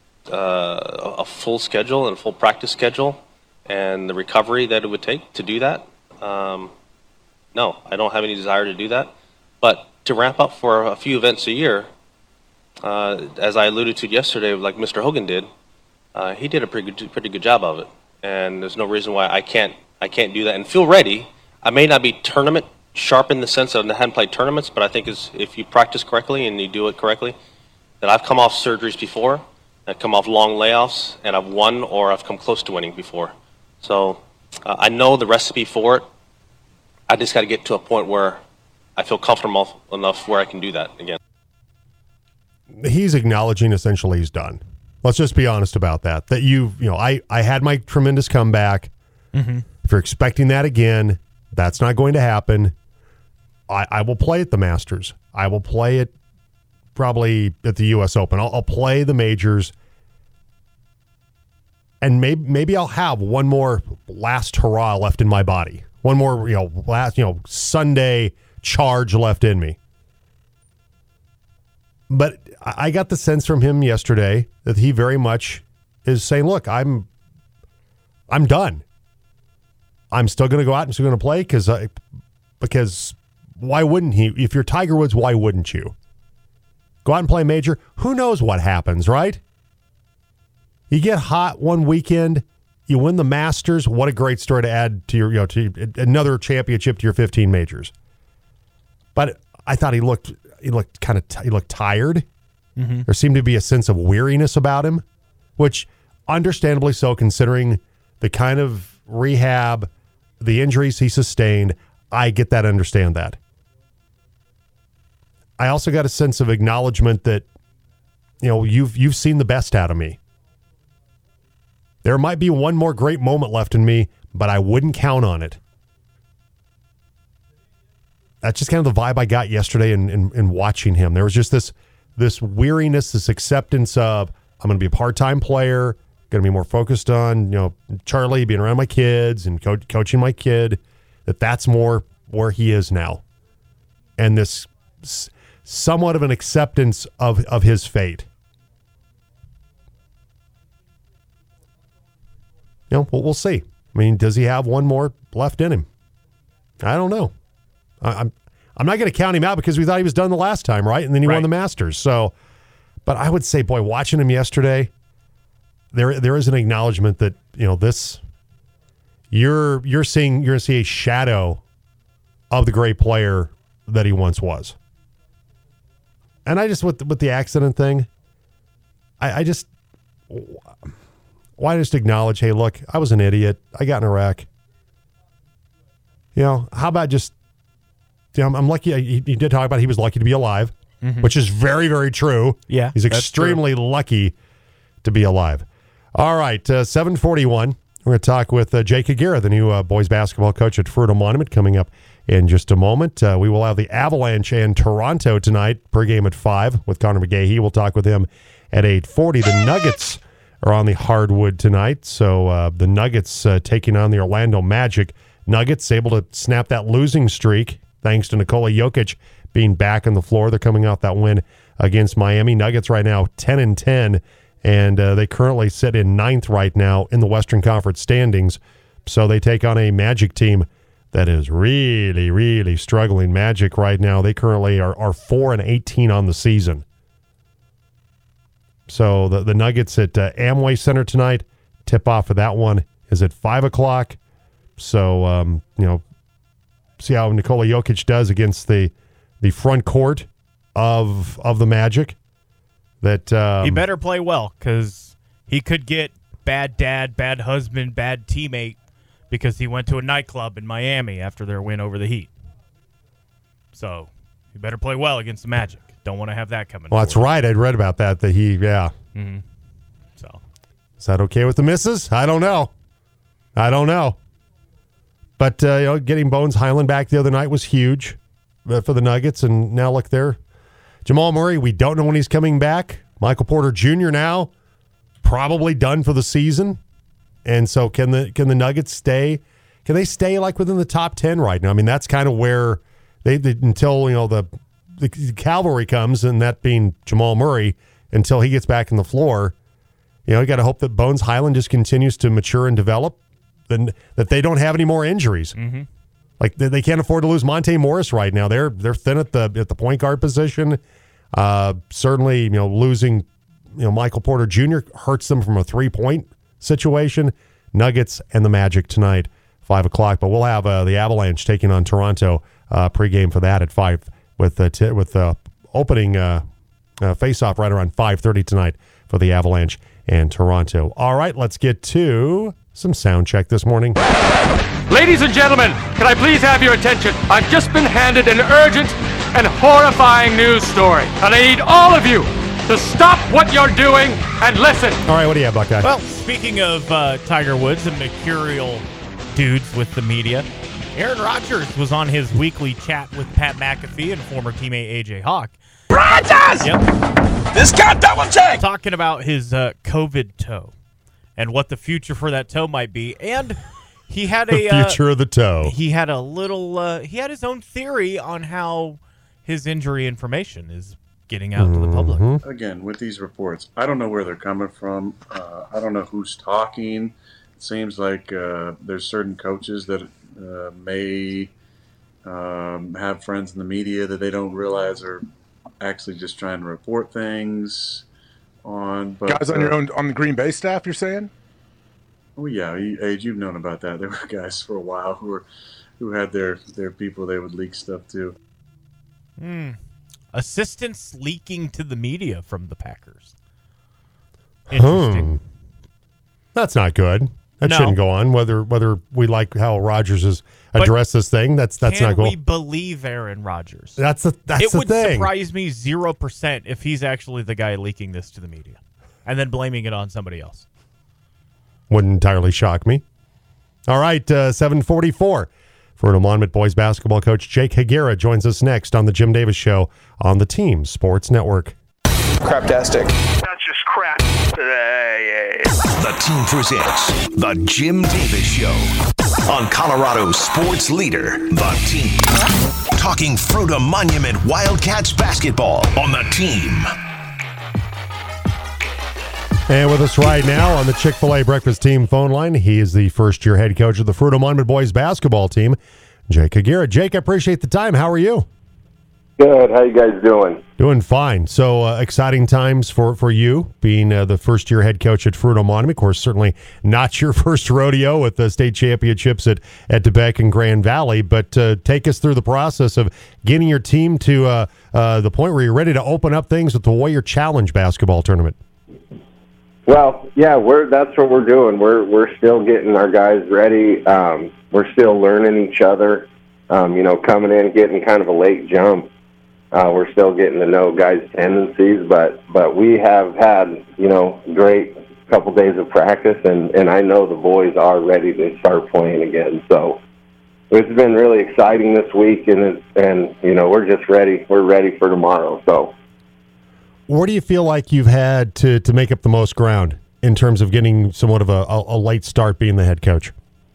G: uh, a full schedule and a full practice schedule and the recovery that it would take to do that, um, no, I don't have any desire to do that. But to ramp up for a few events a year, uh, as I alluded to yesterday, like Mister Hogan did, uh, he did a pretty good, pretty good job of it. And there's no reason why I can't, I can't do that and feel ready. I may not be tournament sharp in the sense of I hadn't played tournaments, but I think is if you practice correctly and you do it correctly, that I've come off surgeries before, I've come off long layoffs, and I've won or I've come close to winning before. So uh, I know the recipe for it. I just got to get to a point where I feel comfortable enough where I can do that again.
A: He's acknowledging essentially he's done. Let's just be honest about that. That you, you know, I, I had my tremendous comeback.
B: Mm-hmm.
A: If you're expecting that again, that's not going to happen. I, I will play at the Masters. I will play it probably at the U S Open. I'll, I'll play the majors. And maybe maybe I'll have one more last hurrah left in my body. One more, you know, last, you know, Sunday charge left in me. But I I got the sense from him yesterday that he very much is saying, look, I'm I'm done. I'm still going to go out and still going to play because I, because why wouldn't he? If you're Tiger Woods, why wouldn't you? Go out and play a major. Who knows what happens, right? You get hot one weekend, you win the Masters. What a great story to add to your, you know, to another championship to your fifteen majors. But I thought he looked, he looked kind of t- he looked tired.
B: Mm-hmm.
A: There seemed to be a sense of weariness about him, which understandably so, considering the kind of rehab, the injuries he sustained. I get that, understand that. I also got a sense of acknowledgement that, you know, you've you've seen the best out of me. There might be one more great moment left in me, but I wouldn't count on it. That's just kind of the vibe I got yesterday in, in, in watching him. There was just this this weariness, this acceptance of, I'm going to be a part-time player, going to be more focused on, you know, Charlie, being around my kids and co- coaching my kid, that that's more where he is now. And this s- somewhat of an acceptance of, of his fate. You know, we'll, we'll see. I mean, does he have one more left in him? I don't know. I, I'm I'm not going to count him out because we thought he was done the last time, right? And then he
B: Right.
A: won the Masters. So, but I would say, boy, watching him yesterday, there there is an acknowledgement that, you know, this you're you're seeing you're going to see a shadow of the great player that he once was. And I just with with the accident thing, I, I just why just acknowledge, hey, look, I was an idiot. I got in a wreck. You know, how about just, you know, I'm, I'm lucky. He, he did talk about he was lucky to be alive,
B: Mm-hmm.
A: which is very, very true.
B: Yeah,
A: He's
B: that's
A: extremely lucky to be alive. All right, uh, seven forty-one. We're going to talk with uh, Jake Aguirre, the new uh, boys basketball coach at Fruita Monument, coming up in just a moment. Uh, we will have the Avalanche and Toronto tonight, pregame at five with Connor McGahee. We'll talk with him at eight forty. The Nuggets are on the hardwood tonight, so uh, the Nuggets uh, taking on the Orlando Magic. Nuggets able to snap that losing streak thanks to Nikola Jokic being back on the floor. They're coming off that win against Miami. Nuggets right now ten and ten, and uh, they currently sit in ninth right now in the Western Conference standings. So they take on a Magic team that is really, really struggling. Magic right now, they currently are, are four and eighteen on the season. So the, the Nuggets at uh, Amway Center tonight. Tip-off for that one is at five o'clock. So, um, you know, see how Nikola Jokic does against the the front court of of the Magic. That um,
B: He better play well because he could get bad dad, bad husband, bad teammate because he went to a nightclub in Miami after their win over the Heat. So he better play well against the Magic. Don't want to have that coming.
A: Well, that's right. I'd read about that. That he, yeah.
B: Mm-hmm. So
A: is that okay with the missus? I don't know. I don't know. But uh, you know, getting Bones Highland back the other night was huge uh, for the Nuggets, and now look there. Jamal Murray, we don't know when he's coming back. Michael Porter Junior now probably done for the season, and so can the can the Nuggets stay? Can they stay like within the top ten right now? I mean, that's kind of where they, they until you know the the cavalry comes, and that being Jamal Murray, until he gets back in the floor. You know, you got to hope that Bones Highland just continues to mature and develop. Then that they don't have any more injuries.
B: Mm-hmm.
A: Like they, they can't afford to lose Monte Morris right now. They're they're thin at the at the point guard position. Uh, certainly, you know, losing you know Michael Porter Junior hurts them from a three point situation. Nuggets and the Magic tonight, five o'clock. But we'll have uh, the Avalanche taking on Toronto uh, pregame for that at five with uh, t- with uh, opening uh, uh, face off right around five thirty tonight for the Avalanche and Toronto. All right, let's get to some sound check this morning.
I: Ladies and gentlemen, can I please have your attention? I've just been handed an urgent and horrifying news story, and I need all of you to stop what you're doing and listen.
A: All right, what do you have, Buckeye?
B: Well, speaking of uh, Tiger Woods and mercurial dudes with the media, Aaron Rodgers was on his weekly chat with Pat McAfee and former teammate A J Hawk.
I: Rodgers!
B: Yep.
I: This guy double check!
B: Talking about his uh, COVID toe and what the future for that toe might be, and he had a
A: the future
B: uh,
A: of the toe.
B: He had a little. Uh, he had his own theory on how his injury information is getting out mm-hmm. to the public.
J: Again, with these reports, I don't know where they're coming from. Uh, I don't know who's talking. It seems like uh, there's certain coaches that uh, may um, have friends in the media that they don't realize are actually just trying to report things on. But,
K: guys on
J: uh,
K: your own on the Green Bay staff, you're saying?
J: Oh yeah, you, Age, you've known about that. There were guys for a while who were who had their their people they would leak stuff to.
B: Hmm. Assistants leaking to the media from the Packers. Interesting.
A: Hmm. That's not good. That
B: No.
A: shouldn't go on. Whether whether we like how Rodgers has addressed this thing, that's that's
B: Can
A: not cool.
B: we believe Aaron Rodgers?
A: That's the that's
B: it
A: the
B: would
A: thing.
B: surprise me zero percent if he's actually the guy leaking this to the media, and then blaming it on somebody else.
A: Wouldn't entirely shock me. All right, uh, seven forty-four. Fruita Monument boys basketball coach Jake Higuera joins us next on the Jim Davis Show on the Team Sports Network.
E: Craptastic.
L: That's just crap.
F: The team presents the Jim Davis Show on Colorado's sports leader, The Team. Talking Fruita Monument Wildcats basketball on The Team.
A: And with us right now on the Chick-fil-A Breakfast Team phone line, he is the first-year head coach of the Fruita Monument boys basketball team, Jake Higuera. Jake, I appreciate the time. How are you?
M: Good. How you guys doing?
A: Doing fine. So uh, exciting times for, for you being uh, the first-year head coach at Fruita Monument. Of course, certainly not your first rodeo with the state championships at, at DeBeck and Grand Valley, but uh, take us through the process of getting your team to uh, uh, the point where you're ready to open up things with the Warrior Challenge basketball tournament.
M: Well, yeah, we're that's what we're doing. We're we're still getting our guys ready. Um, we're still learning each other. Um, you know, coming in, getting kind of a late jump. Uh, we're still getting to know guys' tendencies, but but we have had you know great couple days of practice, and and I know the boys are ready to start playing again. So it's been really exciting this week, and it's, and you know we're just ready. We're ready for tomorrow. So.
A: Where do you feel like you've had to, to make up the most ground in terms of getting somewhat of a, a, a late start being the head coach?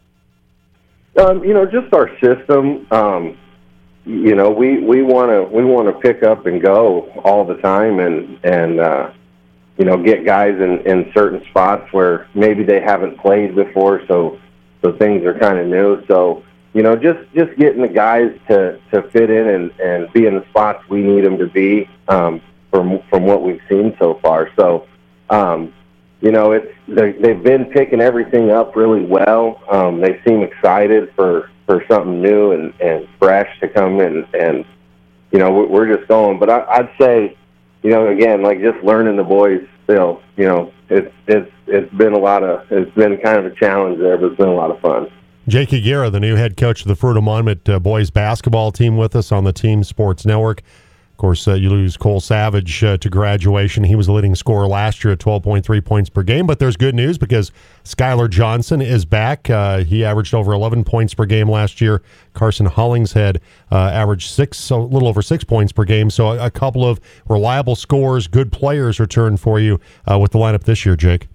M: Um, you know, just our system. Um, you know, we we want to we want to pick up and go all the time, and and uh, you know, get guys in, in certain spots where maybe they haven't played before, so so things are kind of new. So you know, just just getting the guys to, to fit in and, and be in the spots we need them to be. Um, From from what we've seen so far, so um, you know it's they've been picking everything up really well. Um, they seem excited for, for something new and, and fresh to come in, and you know we're just going. But I, I'd say, you know, again, like just learning the boys still. You know, it's it's it's been a lot of it's been kind of a challenge there, but it's been a lot of fun.
A: Jake Higuera, the new head coach of the Fruita Monument uh, boys basketball team, with us on the Team Sports Network. Of course, uh, you lose Cole Savage uh, to graduation. He was the leading scorer last year at twelve point three points per game. But there's good news because Skylar Johnson is back. Uh, he averaged over eleven points per game last year. Carson Hollingshead uh, averaged six, so a little over six points per game. So a, a couple of reliable scores, good players returned for you uh, with the lineup this year, Jake.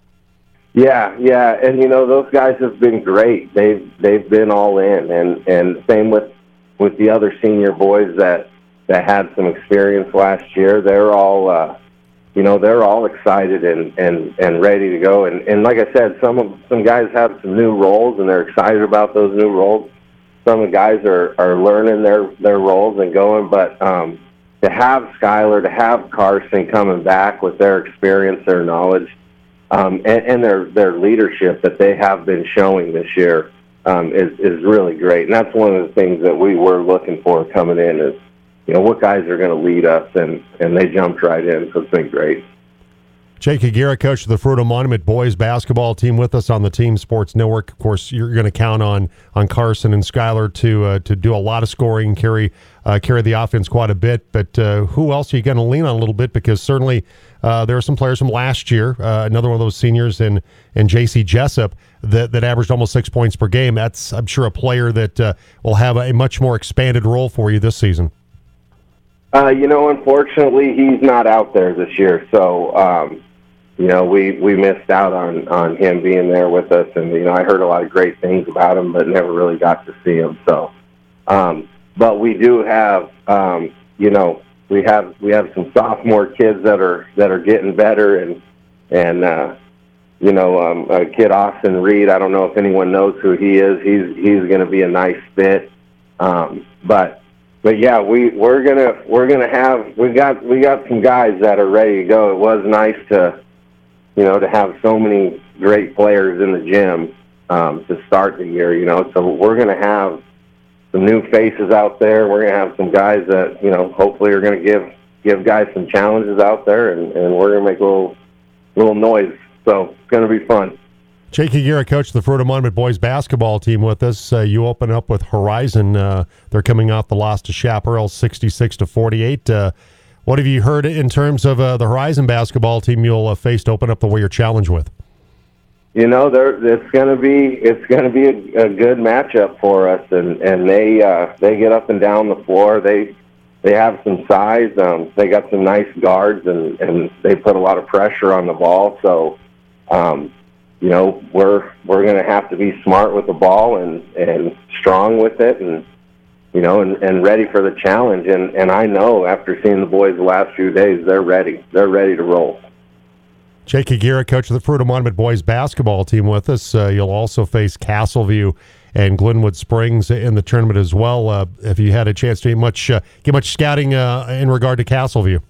M: Yeah, yeah, and you know those guys have been great. They've they've been all in, and and same with with the other senior boys that. that had some experience last year. They're all, uh, you know, they're all excited and, and, and ready to go. And, and like I said, some of some guys have some new roles, and they're excited about those new roles. Some of the guys are, are learning their, their roles and going. But um, to have Skylar, to have Carson coming back with their experience, their knowledge, um, and, and their, their leadership that they have been showing this year um, is, is really great. And that's one of the things that we were looking for coming in is, you know, what guys are going to lead us, and, and they jumped right in, so it's been great.
A: Jake Higuera, coach of the Fruita Monument boys basketball team, with us on the Team Sports Network. Of course, you're going to count on on Carson and Skylar to uh, to do a lot of scoring, carry uh, carry the offense quite a bit. But uh, who else are you going to lean on a little bit? Because certainly uh, there are some players from last year, uh, another one of those seniors in, in J C Jessup that, that averaged almost six points per game. That's, I'm sure, a player that uh, will have a much more expanded role for you this season.
M: Uh, you know, unfortunately, he's not out there this year, so um, you know we, we missed out on, on him being there with us. And you know, I heard a lot of great things about him, but never really got to see him. So, um, but we do have, um, you know, we have we have some sophomore kids that are that are getting better, and and uh, you know, um, a kid Austin Reed. I don't know if anyone knows who he is. He's he's going to be a nice fit, um, but. But yeah, we we're gonna we're gonna have we got we got some guys that are ready to go. It was nice to, you know, to have so many great players in the gym um, to start the year. You know, so we're gonna have some new faces out there. We're going to have some guys that, you know, hopefully are going to give give guys some challenges out there, and, and we're going to make a little, little noise. So it's going to be fun.
A: Jake Aguirre, coach of the Fruita Monument boys basketball team with us. Uh, you open up with Horizon. Uh, they're coming off the loss to Chaparral, sixty-six to forty-eight. Uh, what have you heard in terms of uh, the Horizon basketball team you'll uh, face to open up the Warrior Challenge with?
M: You know, they're, it's going to be it's going to be a, a good matchup for us, and and they uh, they get up and down the floor. They they have some size. Um, they got some nice guards, and, and they put a lot of pressure on the ball. So, um, you know, we're we're going to have to be smart with the ball and, and strong with it, and you know, and, and ready for the challenge. And, and I know after seeing the boys the last few days, they're ready. They're ready to roll.
A: Jake Aguirre, coach of the Fruita Monument boys basketball team with us. Uh, you'll also face Castleview and Glenwood Springs in the tournament as well. Uh, have you had a chance to get much, uh, get much scouting uh, in regard to Castleview?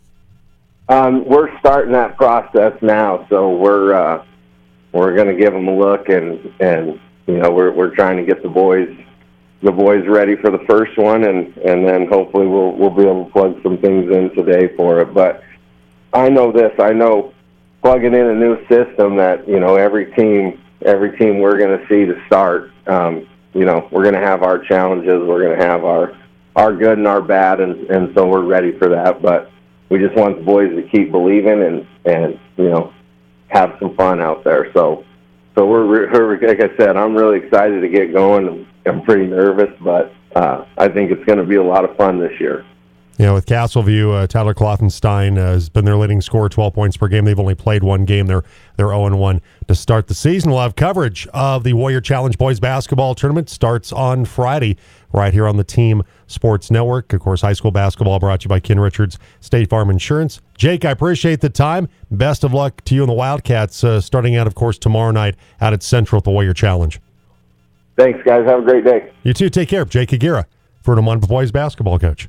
M: Um, we're starting that process now, so we're uh, we're going to give them a look, and and you know we're we're trying to get the boys the boys ready for the first one, and, and then hopefully we'll we'll be able to plug some things in today for it. But I know this, I know. Plugging in a new system that, you know, every team, every team we're going to see to start, um, you know, we're going to have our challenges, we're going to have our, our good and our bad, and, and so we're ready for that. But we just want the boys to keep believing and, and you know, have some fun out there. So, so we're, we're like I said, I'm really excited to get going. I'm pretty nervous, but uh, I think it's going to be a lot of fun this year.
A: You know, with Castleview, uh, Tyler Klothenstein uh, has been their leading scorer, twelve points per game. They've only played one game. They're they're oh and one to start the season. We'll have coverage of the Warrior Challenge Boys Basketball Tournament. Starts on Friday right here on the Team Sports Network. Of course, high school basketball brought to you by Ken Richards, State Farm Insurance. Jake, I appreciate the time. Best of luck to you and the Wildcats, uh, starting out, of course, tomorrow night out at Central at the Warrior Challenge.
M: Thanks, guys. Have a great day.
A: You too. Take care. Jake Aguirre, Fruita Monument boys basketball coach.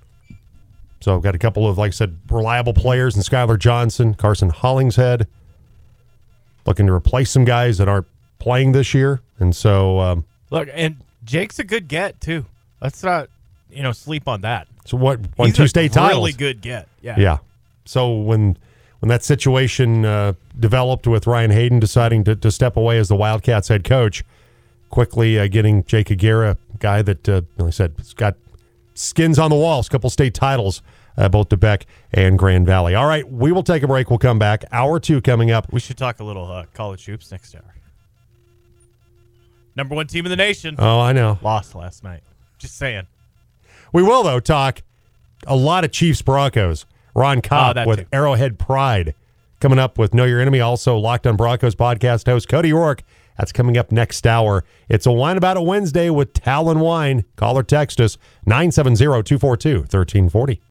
A: So I've got a couple of, like I said, reliable players in Skylar Johnson, Carson Hollingshead, looking to replace some guys that aren't playing this year. And so... Um,
B: Look, and Jake's a good get, too. Let's not, you know, sleep on that.
A: So what? Won
B: He's
A: two
B: a
A: state titles.
B: Really good get, yeah.
A: Yeah. So when when that situation uh, developed with Ryan Hayden deciding to, to step away as the Wildcats head coach, quickly uh, getting Jake Aguirre, a guy that, uh, like I said, has got skins on the walls, a couple state titles, uh, both DeBeck and Grand Valley. All right, we will take a break. We'll come back. Hour two coming up.
B: We should talk a little uh, college hoops next hour. Number one team in the nation.
A: Oh, I know.
B: Lost last night. Just saying.
A: We will, though, talk a lot of Chiefs Broncos. Ron Kopp
B: oh,
A: with
B: too.
A: Arrowhead Pride. Coming up with Know Your Enemy. Also, Locked on Broncos podcast host Cody Rourke. That's coming up next hour. It's a Wine About It Wednesday with Talon Wine. Call or text us nine seven zero, two four two, one three four zero.